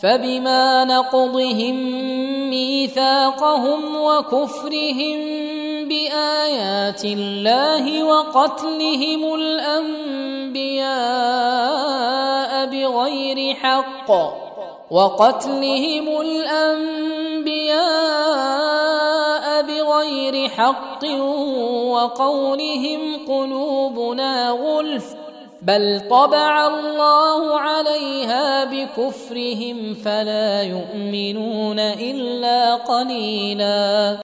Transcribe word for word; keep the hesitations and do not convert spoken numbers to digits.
فبما نقضهم ميثاقهم وكفرهم بآيات الله وقتلهم الأنبياء بغير حق وقتلهم الأنبياء بغير حق وقولهم قلوبنا غلف بل طبع الله عليها بكفرهم فلا يؤمنون إلا قليلا.